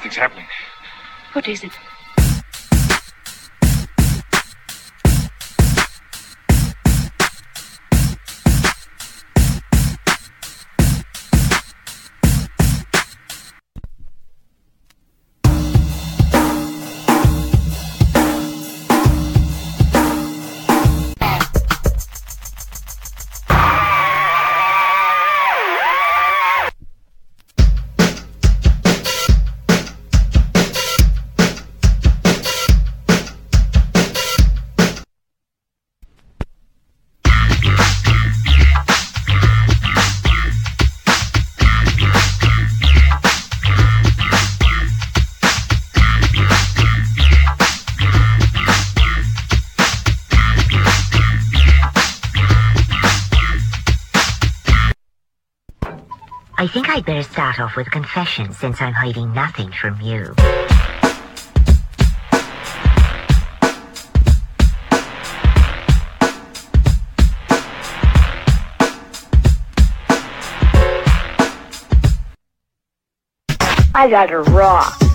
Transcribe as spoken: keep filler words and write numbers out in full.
Something's happening. What is it? I think I'd better start off with a confession since I'm hiding nothing from you. I got a rock.